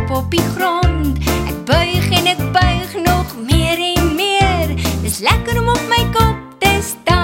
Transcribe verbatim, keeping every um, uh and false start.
kop op die grond. Ek buig en ek buig nog meer en meer. Dis lekker om op my kop te staan.